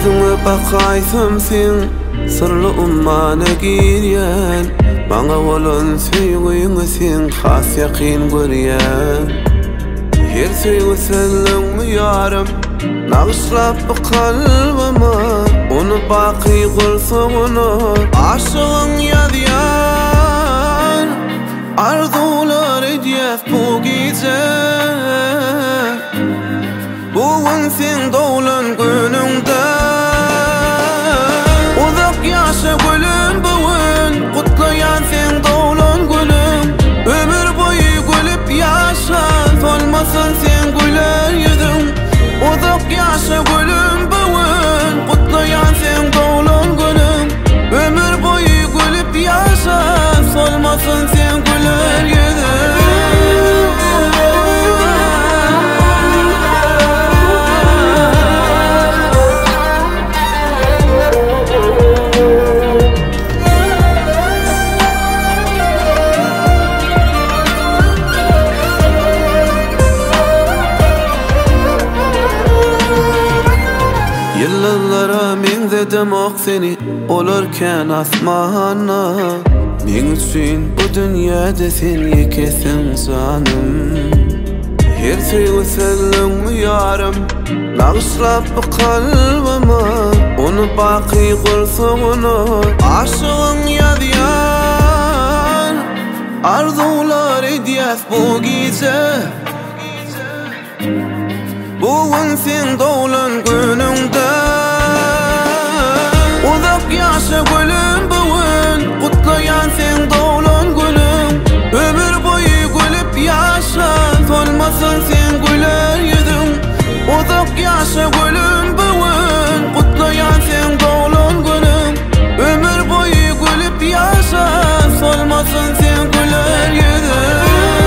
Yüzüňe bakaýsam sen sırly ummana girýän, maňa bolan söýgüňi sen has ýakyn görýän. Her söýgü senleňmi ýarym, nagşlap kalbyma, onu baky gulsoňuna aşygyň ýazýan. Arzular edýär bu gece, bugun sen dowlan günüňde. Uzak ýaşa gülüm bugun, gutlaýan sen dowlan günüm. Ömür boyu gülüp ýaşa, solmasyn sen güler ýüzüň. Uzak ýaşa gülüm bugun, gutlaýan sen dowlan günüm. Ömür boyu gülüp ýaşa, solmasyn sen güler ýüzüň. Yıllara mengzedem ok seni olarken asmana. Men üçin bu dünýäde sen ýekesin janym. Her söýgü senleňmi ýarym, nagşlap kalbyma, onu baky gulsoňuna aşygyň ýazýan. Arzular edýär bu gece, bugun sen dowlan günüňde. Uzak ýaşa gülüm bugun, gutlaýan sen dowlan günüň. Ömür boyu gülüp ýaşa, solmasyn sen güler ýüzüň. Uzak ýaşa gülüm bugun, gutlaýan sen dowlan günüň. Ömür boyu gülüp ýaşa, solmasyn sen güler ýüzüň.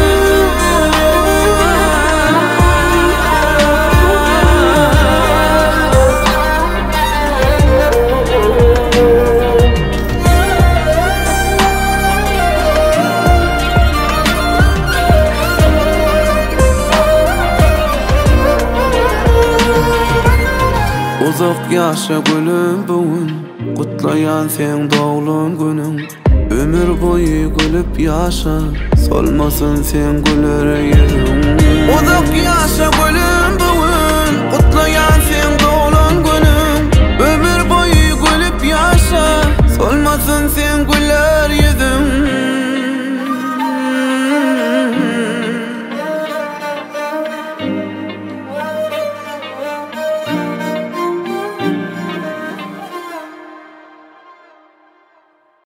Uzak ýaşa gülüm bugun, gutlaýan sen dowlan günüň. Ömür boyu gülüp ýaşa, solmasyn sen güler ýüzüň. Uzak ýaşa gülüm